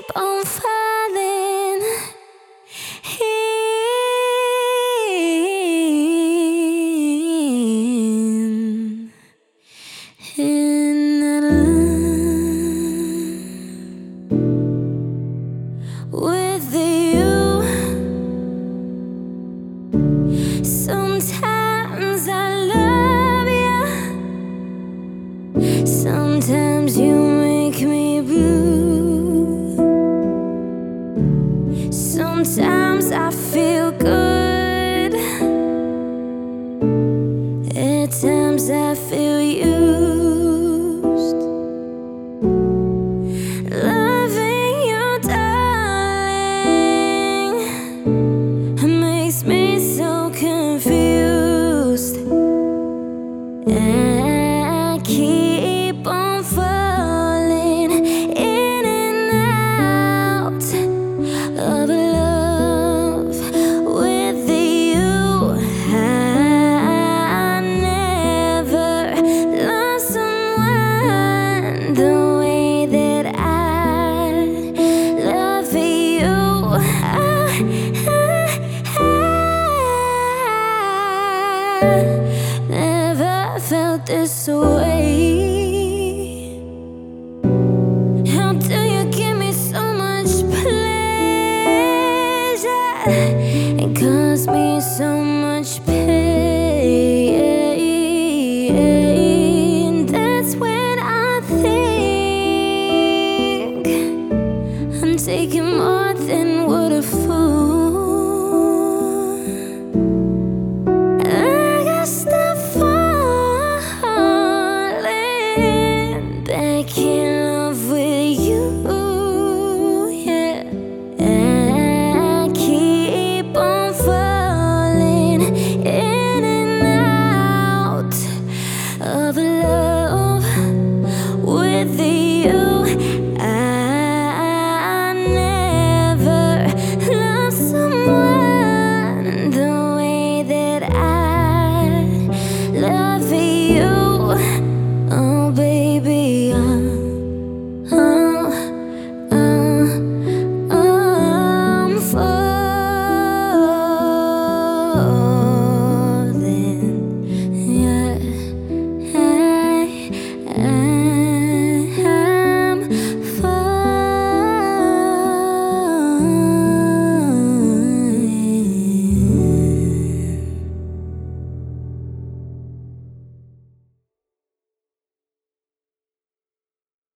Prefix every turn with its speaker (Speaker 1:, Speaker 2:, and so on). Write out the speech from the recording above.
Speaker 1: on falling in with you. Sometimes I love you, sometimes you make me blue. Sometimes I feel good, at times I feel used. Loving you, darling, makes me so confused. I keep on falling in and out of love with you. I never loved someone the way that I love you. I never felt this way. How do you give me so much pleasure and cause me so much pain? That's when I think I'm taking more than